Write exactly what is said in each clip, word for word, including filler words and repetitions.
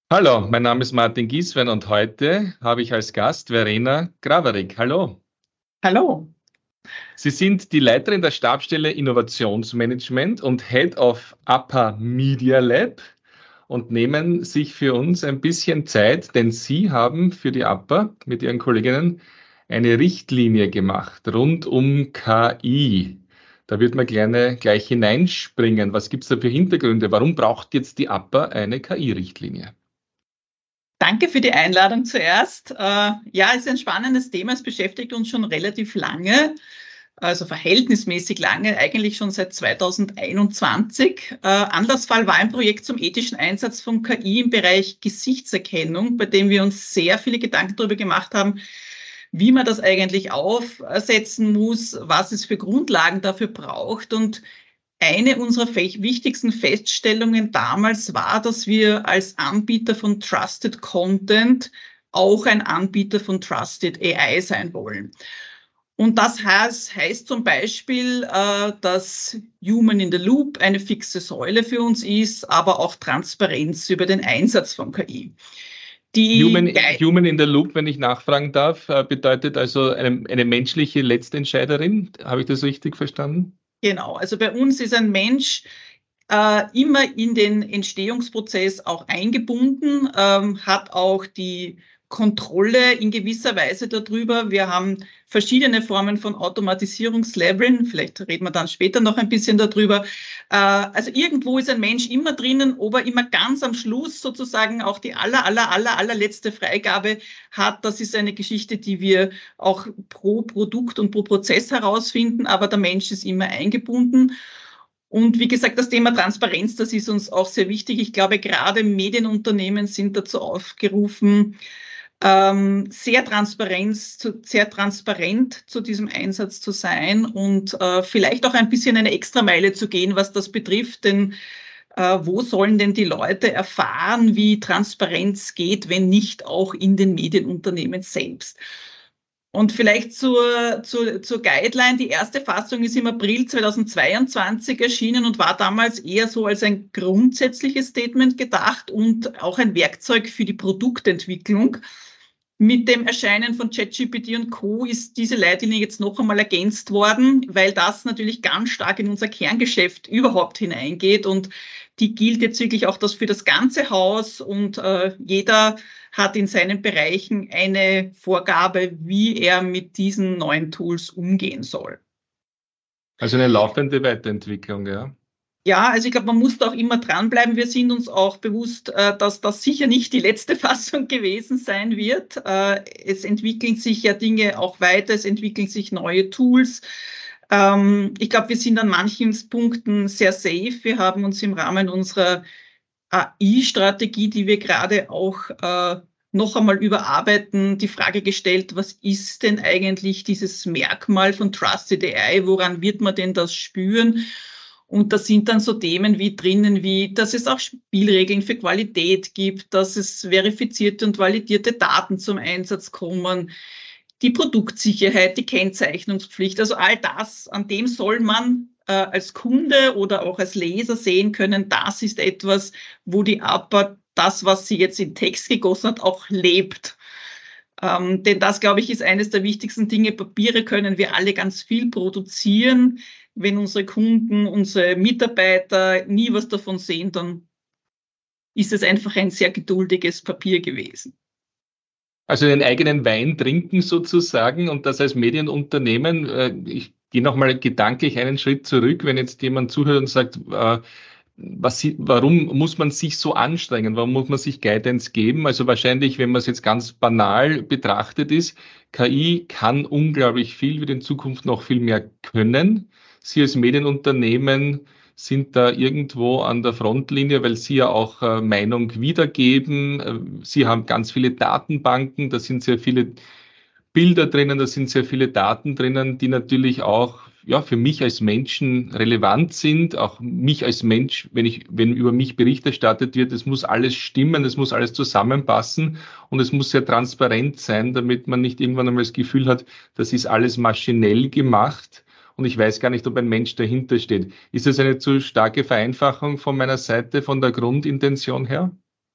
Hallo, mein Name ist Martin Gieswein und heute habe ich als Gast Verena Graverig. Hallo. Hallo. Sie sind die Leiterin der Stabsstelle Innovationsmanagement und Head of APA Media Lab und nehmen sich für uns ein bisschen Zeit, denn Sie haben für die APA mit Ihren Kolleginnen eine Richtlinie gemacht rund um K I. Da wird man gerne gleich hineinspringen. Was gibt es da für Hintergründe? Warum braucht jetzt die APA eine K I-Richtlinie? Danke für die Einladung zuerst. Äh, ja, es ist ein spannendes Thema. Es beschäftigt uns schon relativ lange, also verhältnismäßig lange, eigentlich schon seit zweitausendeinundzwanzig. Äh, Anlassfall war ein Projekt zum ethischen Einsatz von K I im Bereich Gesichtserkennung, bei dem wir uns sehr viele Gedanken darüber gemacht haben, wie man das eigentlich aufsetzen muss, was es für Grundlagen dafür braucht. Und eine unserer wichtigsten Feststellungen damals war, dass wir als Anbieter von Trusted Content auch ein Anbieter von Trusted A I sein wollen. Und das heißt, heißt zum Beispiel, äh, dass Human in the Loop eine fixe Säule für uns ist, aber auch Transparenz über den Einsatz von K I. Die Human, Human in the Loop, wenn ich nachfragen darf, bedeutet also eine, eine menschliche Letztentscheiderin. Habe ich das richtig verstanden? Genau, also bei uns ist ein Mensch äh, immer in den Entstehungsprozess auch eingebunden, ähm, hat auch die Kontrolle in gewisser Weise darüber. Wir haben verschiedene Formen von Automatisierungsleveln. Vielleicht reden wir dann später noch ein bisschen darüber. Äh, also irgendwo ist ein Mensch immer drinnen, ob er immer ganz am Schluss sozusagen auch die aller, aller, aller, allerletzte Freigabe hat. Das ist eine Geschichte, die wir auch pro Produkt und pro Prozess herausfinden. Aber der Mensch ist immer eingebunden. Und wie gesagt, das Thema Transparenz, das ist uns auch sehr wichtig. Ich glaube, gerade Medienunternehmen sind dazu aufgerufen, ähm, sehr, Transparenz zu, sehr transparent zu diesem Einsatz zu sein und äh, vielleicht auch ein bisschen eine Extrameile zu gehen, was das betrifft. Denn äh, wo sollen denn die Leute erfahren, wie Transparenz geht, wenn nicht auch in den Medienunternehmen selbst? Und vielleicht zur, zur, zur Guideline. Die erste Fassung ist im April zweitausendzweiundzwanzig erschienen und war damals eher so als ein grundsätzliches Statement gedacht und auch ein Werkzeug für die Produktentwicklung. Mit dem Erscheinen von ChatGPT und Co. ist diese Leitlinie jetzt noch einmal ergänzt worden, weil das natürlich ganz stark in unser Kerngeschäft überhaupt hineingeht. Und die gilt jetzt wirklich auch das für das ganze Haus und äh, jeder hat in seinen Bereichen eine Vorgabe, wie er mit diesen neuen Tools umgehen soll. Also eine laufende Weiterentwicklung, ja. Ja, also ich glaube, man muss da auch immer dranbleiben. Wir sind uns auch bewusst, dass das sicher nicht die letzte Fassung gewesen sein wird. Es entwickeln sich ja Dinge auch weiter, es entwickeln sich neue Tools. Ich glaube, wir sind an manchen Punkten sehr safe. Wir haben uns im Rahmen unserer A I-Strategie, die wir gerade auch noch einmal überarbeiten, die Frage gestellt, was ist denn eigentlich dieses Merkmal von Trusted A I? Woran wird man denn das spüren? Und da sind dann so Themen wie drinnen, wie, dass es auch Spielregeln für Qualität gibt, dass es verifizierte und validierte Daten zum Einsatz kommen, die Produktsicherheit, die Kennzeichnungspflicht, also all das, an dem soll man äh, als Kunde oder auch als Leser sehen können, das ist etwas, wo die APA das, was sie jetzt in Text gegossen hat, auch lebt. Ähm, denn das, glaube ich, ist eines der wichtigsten Dinge. Papiere können wir alle ganz viel produzieren. Wenn unsere Kunden, unsere Mitarbeiter nie was davon sehen, dann ist es einfach ein sehr geduldiges Papier gewesen. Also den eigenen Wein trinken sozusagen und das als Medienunternehmen. Ich gehe nochmal gedanklich einen Schritt zurück, wenn jetzt jemand zuhört und sagt, was, warum muss man sich so anstrengen? Warum muss man sich Guidance geben? Also wahrscheinlich, wenn man es jetzt ganz banal betrachtet ist, K I kann unglaublich viel, wird in Zukunft noch viel mehr können. Sie als Medienunternehmen sind da irgendwo an der Frontlinie, weil Sie ja auch äh, Meinung wiedergeben. Äh, Sie haben ganz viele Datenbanken, da sind sehr viele Bilder drinnen, da sind sehr viele Daten drinnen, die natürlich auch ja, für mich als Menschen relevant sind, auch mich als Mensch, wenn ich, wenn über mich Bericht erstattet wird, es muss alles stimmen, es muss alles zusammenpassen und es muss sehr transparent sein, damit man nicht irgendwann einmal das Gefühl hat, das ist alles maschinell gemacht und ich weiß gar nicht, ob ein Mensch dahinter steht. Ist das eine zu starke Vereinfachung von meiner Seite, von der Grundintention her?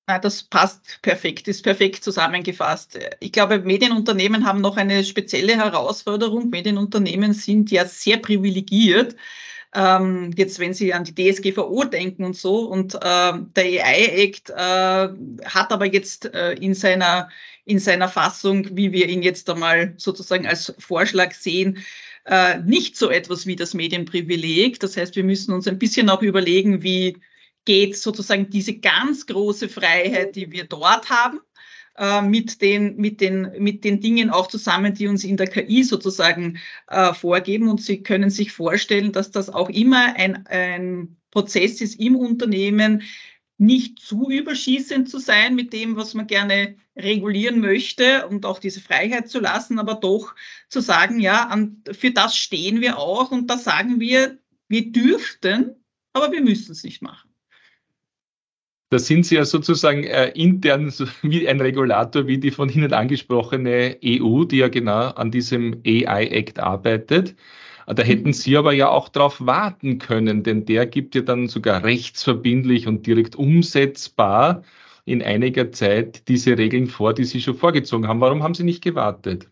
Na, das passt perfekt, ist perfekt zusammengefasst. Ich glaube, Medienunternehmen haben noch eine spezielle Herausforderung. Medienunternehmen sind ja sehr privilegiert. Ähm, jetzt, wenn Sie an die D S G V O denken und so, und äh, der A I-Act äh, hat aber jetzt äh, in seiner, in seiner Fassung, wie wir ihn jetzt einmal sozusagen als Vorschlag sehen, äh, nicht so etwas wie das Medienprivileg. Das heißt, wir müssen uns ein bisschen auch überlegen, wie geht sozusagen diese ganz große Freiheit, die wir dort haben, äh, mit den, mit den, mit den Dingen auch zusammen, die uns in der K I sozusagen äh, vorgeben. Und Sie können sich vorstellen, dass das auch immer ein, ein Prozess ist im Unternehmen, nicht zu überschießend zu sein mit dem, was man gerne regulieren möchte und auch diese Freiheit zu lassen, aber doch zu sagen, ja, an, für das stehen wir auch und da sagen wir, wir dürften, aber wir müssen es nicht machen. Da sind Sie ja sozusagen äh, intern so wie ein Regulator, wie die von Ihnen angesprochene E U, die ja genau an diesem A I-Act arbeitet. Da hätten Sie aber ja auch darauf warten können, denn der gibt ja dann sogar rechtsverbindlich und direkt umsetzbar in einiger Zeit diese Regeln vor, die Sie schon vorgezogen haben. Warum haben Sie nicht gewartet?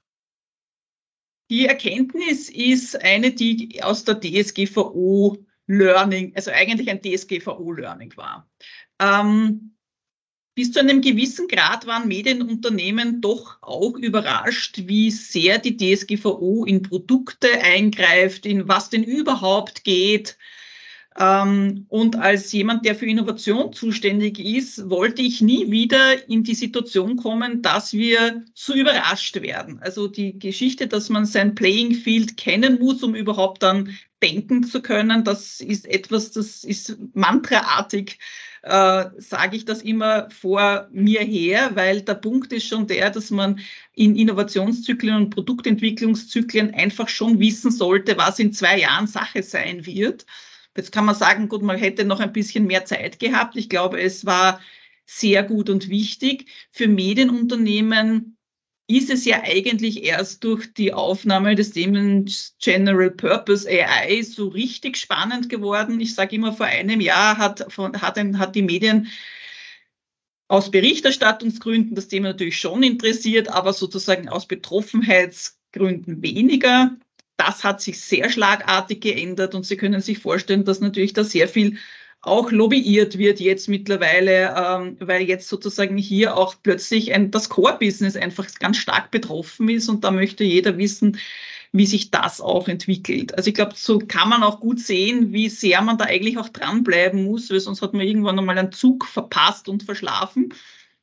Die Erkenntnis ist eine, die aus der D S G V O Learning, also eigentlich ein D S G V O Learning war. Ähm, bis zu einem gewissen Grad waren Medienunternehmen doch auch überrascht, wie sehr die D S G V O in Produkte eingreift, in was denn überhaupt geht. Ähm, und als jemand, der für Innovation zuständig ist, wollte ich nie wieder in die Situation kommen, dass wir so überrascht werden. Also die Geschichte, dass man sein Playing Field kennen muss, um überhaupt dann denken zu können, das ist etwas, das ist mantraartig, äh, sage ich das immer vor mir her, weil der Punkt ist schon der, dass man in Innovationszyklen und Produktentwicklungszyklen einfach schon wissen sollte, was in zwei Jahren Sache sein wird. Jetzt kann man sagen, gut, man hätte noch ein bisschen mehr Zeit gehabt. Ich glaube, es war sehr gut und wichtig. Für Medienunternehmen ist es ja eigentlich erst durch die Aufnahme des Themas General Purpose A I so richtig spannend geworden. Ich sage immer, vor einem Jahr hat, von, hat, ein, hat die Medien aus Berichterstattungsgründen das Thema natürlich schon interessiert, aber sozusagen aus Betroffenheitsgründen weniger. Das hat sich sehr schlagartig geändert und Sie können sich vorstellen, dass natürlich da sehr viel auch lobbyiert wird jetzt mittlerweile, ähm, weil jetzt sozusagen hier auch plötzlich ein, das Core-Business einfach ganz stark betroffen ist und da möchte jeder wissen, wie sich das auch entwickelt. Also ich glaube, so kann man auch gut sehen, wie sehr man da eigentlich auch dranbleiben muss, weil sonst hat man irgendwann einmal einen Zug verpasst und verschlafen.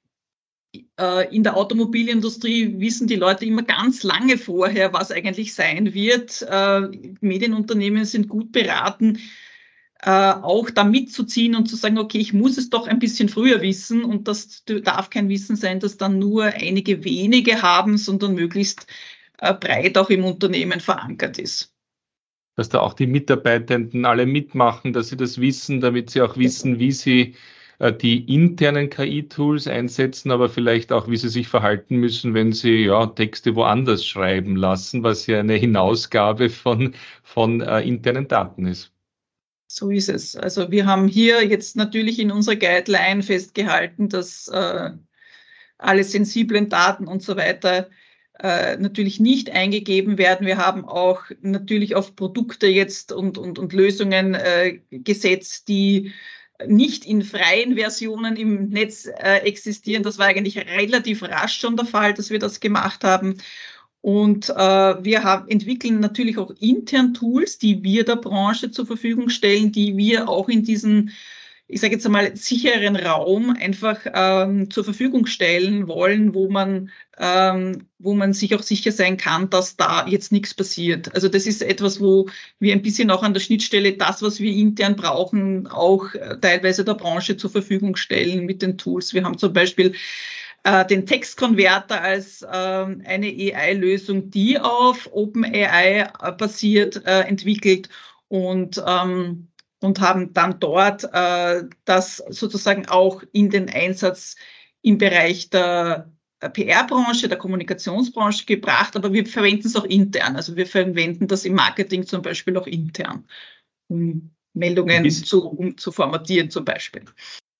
In der Automobilindustrie wissen die Leute immer ganz lange vorher, was eigentlich sein wird. Medienunternehmen sind gut beraten, auch da mitzuziehen und zu sagen, okay, ich muss es doch ein bisschen früher wissen und das darf kein Wissen sein, das dann nur einige wenige haben, sondern möglichst breit auch im Unternehmen verankert ist. Dass da auch die Mitarbeitenden alle mitmachen, dass sie das wissen, damit sie auch wissen, wie sie die internen K I-Tools einsetzen, aber vielleicht auch, wie sie sich verhalten müssen, wenn sie ja Texte woanders schreiben lassen, was ja eine Hinausgabe von, von äh, internen Daten ist. So ist es. Also wir haben hier jetzt natürlich in unserer Guideline festgehalten, dass äh, alle sensiblen Daten und so weiter äh, natürlich nicht eingegeben werden. Wir haben auch natürlich auf Produkte jetzt und, und, und Lösungen äh, gesetzt, die nicht in freien Versionen im Netz äh, existieren. Das war eigentlich relativ rasch schon der Fall, dass wir das gemacht haben. Und äh, wir haben, entwickeln natürlich auch intern Tools, die wir der Branche zur Verfügung stellen, die wir auch in diesen, ich sage jetzt einmal, sicheren Raum einfach ähm, zur Verfügung stellen wollen, wo man, ähm, wo man sich auch sicher sein kann, dass da jetzt nichts passiert. Also das ist etwas, wo wir ein bisschen auch an der Schnittstelle das, was wir intern brauchen, auch äh, teilweise der Branche zur Verfügung stellen mit den Tools. Wir haben zum Beispiel äh, den Textkonverter als äh, eine A I-Lösung, die auf OpenAI äh, basiert, äh, entwickelt und ähm, und haben dann dort äh, das sozusagen auch in den Einsatz im Bereich der P R-Branche, der Kommunikationsbranche gebracht, aber wir verwenden es auch intern. Also wir verwenden das im Marketing zum Beispiel auch intern, um Meldungen zu, um zu formatieren zum Beispiel.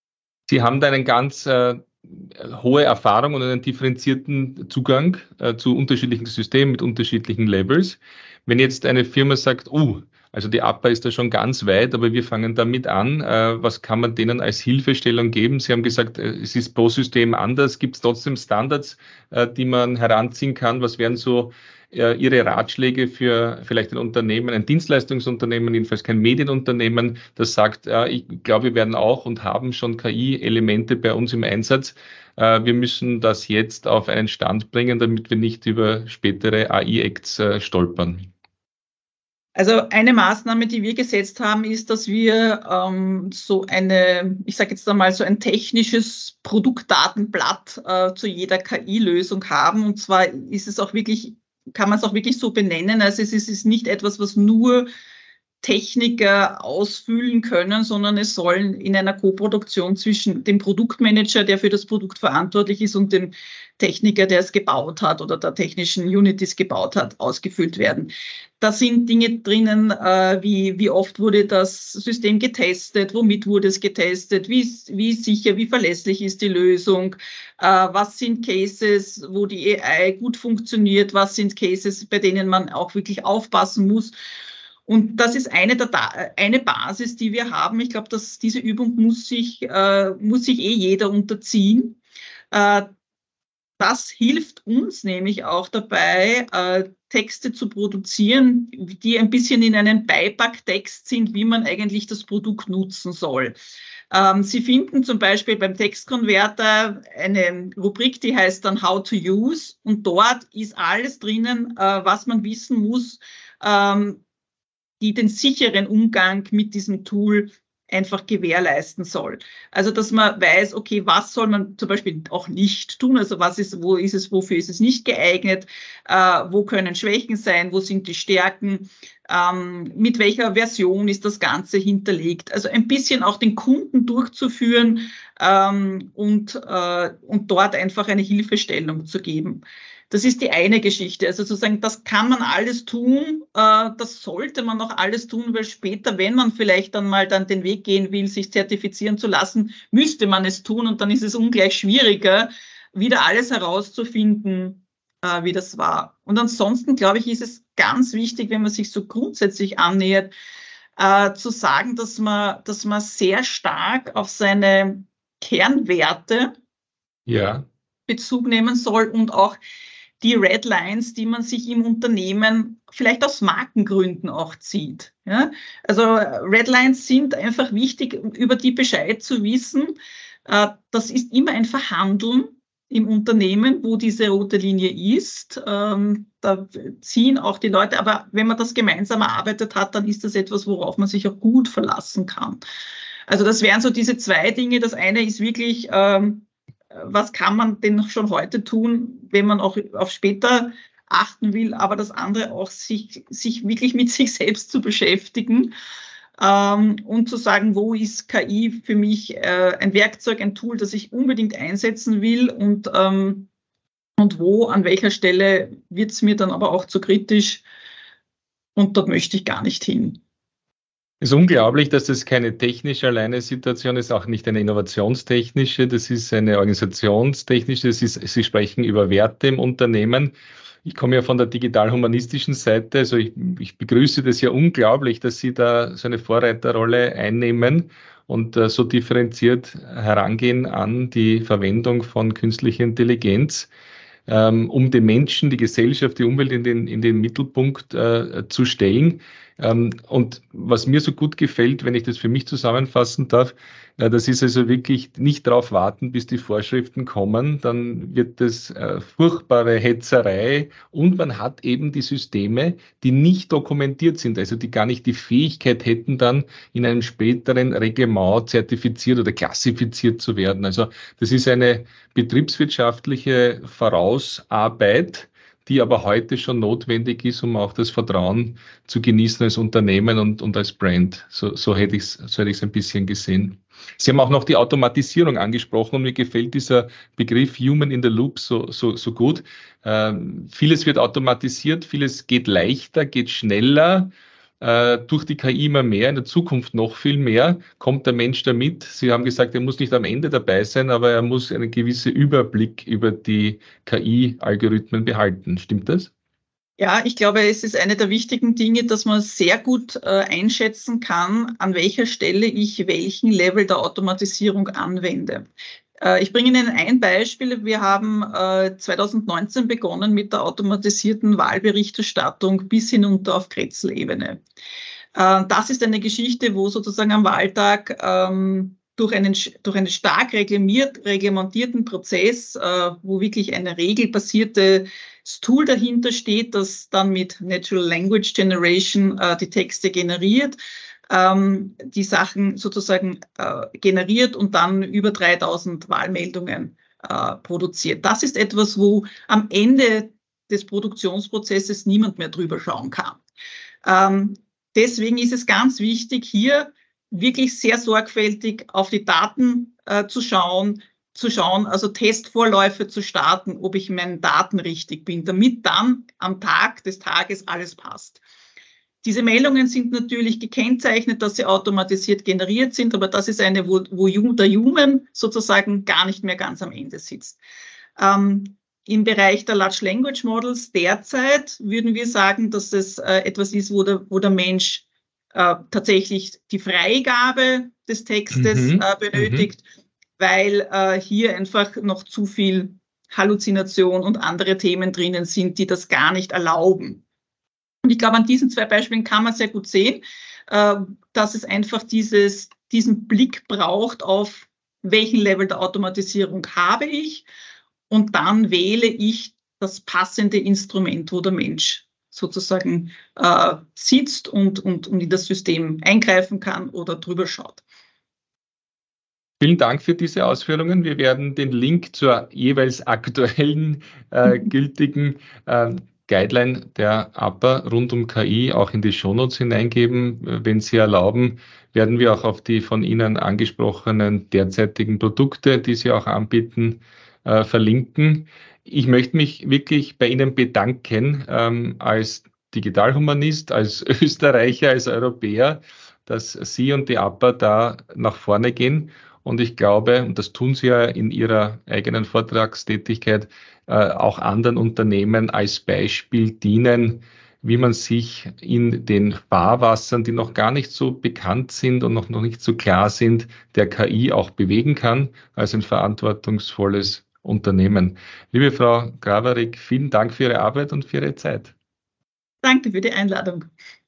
Sie haben da einen ganz äh, hohe Erfahrung und einen differenzierten Zugang äh, zu unterschiedlichen Systemen mit unterschiedlichen Levels. Wenn jetzt eine Firma sagt, uh, also die A P A ist da schon ganz weit, aber wir fangen damit an, äh, was kann man denen als Hilfestellung geben? Sie haben gesagt, äh, es ist pro System anders. Gibt es trotzdem Standards, äh, die man heranziehen kann? Was wären so äh, Ihre Ratschläge für vielleicht ein Unternehmen, ein Dienstleistungsunternehmen, jedenfalls kein Medienunternehmen, das sagt, äh, ich glaube, wir werden auch und haben schon K I-Elemente bei uns im Einsatz. Äh, wir müssen das jetzt auf einen Stand bringen, damit wir nicht über spätere A I-Acts äh, stolpern. Also eine Maßnahme, die wir gesetzt haben, ist, dass wir ähm, so eine, ich sage jetzt einmal, so ein technisches Produktdatenblatt äh, zu jeder K I-Lösung haben. Und zwar ist es auch wirklich, kann man es auch wirklich so benennen. Also es ist, es ist nicht etwas, was nur Techniker ausfüllen können, sondern es sollen in einer Koproduktion zwischen dem Produktmanager, der für das Produkt verantwortlich ist, und dem Techniker, der es gebaut hat oder der technischen Unit, die es gebaut hat, ausgefüllt werden. Da sind Dinge drinnen, äh, wie, wie oft wurde das System getestet, womit wurde es getestet, wie, wie sicher, wie verlässlich ist die Lösung, äh, was sind Cases, wo die A I gut funktioniert, was sind Cases, bei denen man auch wirklich aufpassen muss. Und das ist eine, der, eine Basis, die wir haben. Ich glaube, dass diese Übung muss sich, äh, muss sich eh jeder unterziehen. Äh, das hilft uns nämlich auch dabei, äh, Texte zu produzieren, die ein bisschen in einem Beipacktext sind, wie man eigentlich das Produkt nutzen soll. Ähm, Sie finden zum Beispiel beim Textkonverter eine Rubrik, die heißt dann How to Use. Und dort ist alles drinnen, äh, was man wissen muss, ähm, die den sicheren Umgang mit diesem Tool einfach gewährleisten soll. Also, dass man weiß, okay, was soll man zum Beispiel auch nicht tun? Also, was ist, wo ist es, wofür ist es nicht geeignet? Äh, wo können Schwächen sein? Wo sind die Stärken? Ähm, mit welcher Version ist das Ganze hinterlegt? Also, ein bisschen auch den Kunden durchzuführen ähm, und, äh, und dort einfach eine Hilfestellung zu geben. Das ist die eine Geschichte. Also zu sagen, das kann man alles tun, äh, das sollte man auch alles tun, weil später, wenn man vielleicht dann mal dann den Weg gehen will, sich zertifizieren zu lassen, müsste man es tun und dann ist es ungleich schwieriger, wieder alles herauszufinden, äh, wie das war. Und ansonsten, glaube ich, ist es ganz wichtig, wenn man sich so grundsätzlich annähert, äh, zu sagen, dass man, dass man sehr stark auf seine Kernwerte ja. Bezug nehmen soll und auch die Red Lines, die man sich im Unternehmen vielleicht aus Markengründen auch zieht. Ja? Also Red Lines sind einfach wichtig, über die Bescheid zu wissen. Das ist immer ein Verhandeln im Unternehmen, wo diese rote Linie ist. Da ziehen auch die Leute, aber wenn man das gemeinsam erarbeitet hat, dann ist das etwas, worauf man sich auch gut verlassen kann. Also das wären so diese zwei Dinge. Das eine ist wirklich, was kann man denn schon heute tun, wenn man auch auf später achten will, aber das andere auch, sich, sich wirklich mit sich selbst zu beschäftigen ähm, und zu sagen, wo ist K I für mich äh, ein Werkzeug, ein Tool, das ich unbedingt einsetzen will und, ähm, und wo, an welcher Stelle wird es mir dann aber auch zu kritisch und dort möchte ich gar nicht hin. Es ist unglaublich, dass das keine technische alleine Situation ist, auch nicht eine innovationstechnische, das ist eine organisationstechnische, das ist, Sie sprechen über Werte im Unternehmen. Ich komme ja von der digital-humanistischen Seite, also ich, ich begrüße das ja unglaublich, dass Sie da so eine Vorreiterrolle einnehmen und uh, so differenziert herangehen an die Verwendung von künstlicher Intelligenz, ähm, um den Menschen, die Gesellschaft, die Umwelt in den, in den Mittelpunkt äh, zu stellen. Ähm, und was mir so gut gefällt, wenn ich das für mich zusammenfassen darf, äh, das ist also wirklich nicht darauf warten, bis die Vorschriften kommen, dann wird das äh, furchtbare Hetzerei und man hat eben die Systeme, die nicht dokumentiert sind, also die gar nicht die Fähigkeit hätten, dann in einem späteren Reglement zertifiziert oder klassifiziert zu werden. Also das ist eine betriebswirtschaftliche Vorausarbeit, die aber heute schon notwendig ist, um auch das Vertrauen zu genießen als Unternehmen und, und als Brand. So, so hätte ich es so hätte ich es ein bisschen gesehen. Sie haben auch noch die Automatisierung angesprochen und mir gefällt dieser Begriff Human in the Loop so, so, so gut. Ähm, vieles wird automatisiert, vieles geht leichter, geht schneller. äh, durch die K I immer mehr, in der Zukunft noch viel mehr. Kommt der Mensch damit? Sie haben gesagt, er muss nicht am Ende dabei sein, aber er muss einen gewissen Überblick über die K I-Algorithmen behalten. Stimmt das? Ja, ich glaube, es ist eine der wichtigen Dinge, dass man sehr gut äh, einschätzen kann, an welcher Stelle ich welchen Level der Automatisierung anwende. Äh, ich bringe Ihnen ein Beispiel. Wir haben äh, zwanzig neunzehn begonnen mit der automatisierten Wahlberichterstattung bis hinunter auf Kretzel-Ebene. Äh, das ist eine Geschichte, wo sozusagen am Wahltag ähm, durch einen, durch einen stark reglementierten Prozess, äh, wo wirklich eine regelbasierte Tool dahinter steht, das dann mit Natural Language Generation äh, die Texte generiert, ähm, die Sachen sozusagen äh, generiert und dann über dreitausend Wahlmeldungen äh, produziert. Das ist etwas, wo am Ende des Produktionsprozesses niemand mehr drüber schauen kann. Ähm, deswegen ist es ganz wichtig, hier wirklich sehr sorgfältig auf die Daten äh, zu schauen, zu schauen, also Testvorläufe zu starten, ob ich in meinen Daten richtig bin, damit dann am Tag des Tages alles passt. Diese Meldungen sind natürlich gekennzeichnet, dass sie automatisiert generiert sind, aber das ist eine, wo, wo der Human sozusagen gar nicht mehr ganz am Ende sitzt. Ähm, Im Bereich der Large Language Models derzeit würden wir sagen, dass es äh, etwas ist, wo der, wo der Mensch äh, tatsächlich die Freigabe des Textes Mhm. äh, benötigt, mhm. weil äh, hier einfach noch zu viel Halluzination und andere Themen drinnen sind, die das gar nicht erlauben. Und ich glaube, an diesen zwei Beispielen kann man sehr gut sehen, äh, dass es einfach dieses, diesen Blick braucht auf, welchen Level der Automatisierung habe ich, und dann wähle ich das passende Instrument, wo der Mensch sozusagen äh, sitzt und, und, und in das System eingreifen kann oder drüber schaut. Vielen Dank für diese Ausführungen. Wir werden den Link zur jeweils aktuellen, äh, gültigen äh, Guideline der A P A rund um K I auch in die Shownotes hineingeben. Wenn Sie erlauben, werden wir auch auf die von Ihnen angesprochenen derzeitigen Produkte, die Sie auch anbieten, äh, verlinken. Ich möchte mich wirklich bei Ihnen bedanken, ähm, als Digitalhumanist, als Österreicher, als Europäer, dass Sie und die A P A da nach vorne gehen. Und ich glaube, und das tun Sie ja in Ihrer eigenen Vortragstätigkeit, äh, auch anderen Unternehmen als Beispiel dienen, wie man sich in den Fahrwassern, die noch gar nicht so bekannt sind und noch, noch nicht so klar sind, der K I auch bewegen kann, als ein verantwortungsvolles Unternehmen. Liebe Frau Grawerig, vielen Dank für Ihre Arbeit und für Ihre Zeit. Danke für die Einladung.